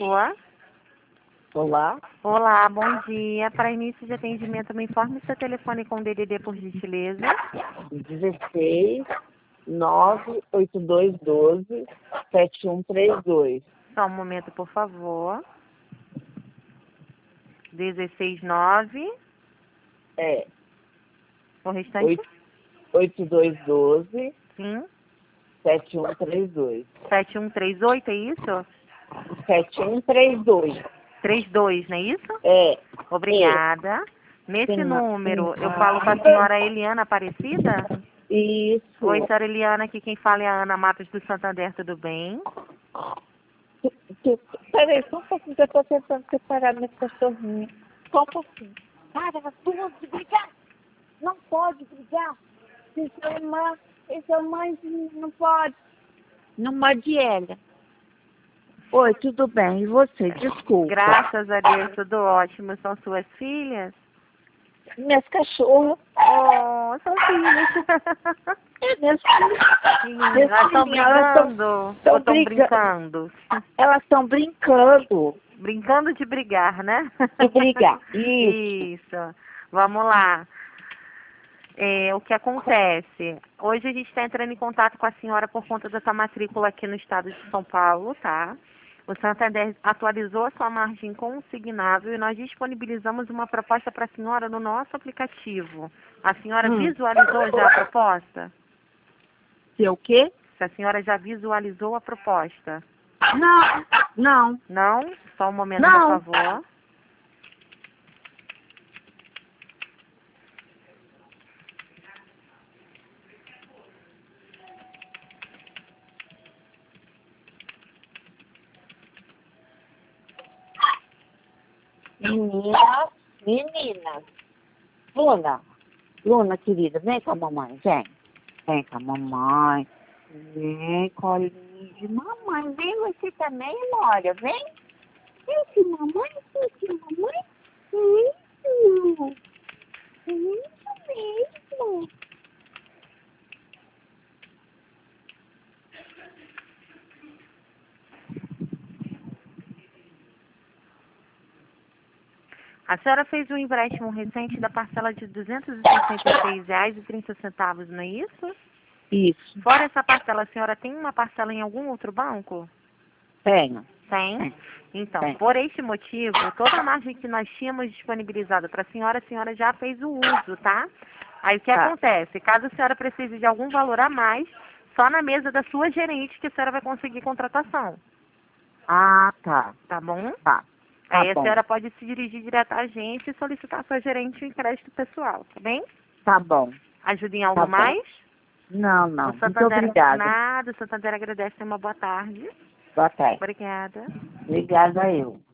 favor. Olá, Olá, bom dia. Para início de atendimento, me informe seu telefone com DDD, por gentileza. 16 98212 7132. Só um momento, por favor. 169. É, O restante? 8212 Sim. 7132. 7138, é isso? 7132. 32, não é isso? É. Obrigada. Nesse Sim, número, eu sim. falo com a senhora Eliana Aparecida? Isso. Oi, senhora Eliana, aqui quem fala é a Ana Matos do Santander, tudo bem? Peraí, só um pouquinho que eu tô tentando separar meus cachorrinhos. Só um pouquinho. Para, elas duas de brigar. Não pode brigar. Esse é o mãezinho, não pode. Não morde ela. Oi, tudo bem? E você? Desculpa. Graças a Deus, tudo ótimo. São suas filhas? Minhas cachorras. Oh, são filhas. Minhas filhas. Elas estão brigando ou estão brincando? Elas estão brincando. Brincando de brigar, né? De brigar. Isso. Isso. Vamos lá. O que acontece? Hoje a gente está entrando em contato com a senhora por conta da sua matrícula aqui no estado de São Paulo, tá? O Santander atualizou a sua margem consignável e nós disponibilizamos uma proposta para a senhora no nosso aplicativo. A senhora visualizou já a proposta? Se o quê? Se a senhora já visualizou a proposta? Não, não. Não? Só um momento, Não. por favor. Meninas. Luna, querida, vem com a mamãe, vem. Vem com a mamãe. Vem, colinho de mamãe. Vem você também, Mora, vem. Vem que mamãe, vem que mamãe. Isso. Isso mesmo. A senhora fez um empréstimo recente da parcela de R$ 266,30, não é isso? Isso. Fora essa parcela, a senhora tem uma parcela em algum outro banco? Tenho. Tem? Então, Tem. por este motivo, toda a margem que nós tínhamos disponibilizada para a senhora já fez o uso, tá? Aí o que acontece? Caso a senhora precise de algum valor a mais, só na mesa da sua gerente que a senhora vai conseguir contratação. Ah, tá. Tá bom? Tá. Aí a Bom. senhora pode se dirigir direto à agência e solicitar à sua gerente um crédito pessoal, tá bem? Tá bom. Ajuda em algo Tá bom. mais? Não. O Muito Santander, obrigada. nada, o Santander agradece, uma boa tarde. Boa tarde. Obrigada. Obrigada eu.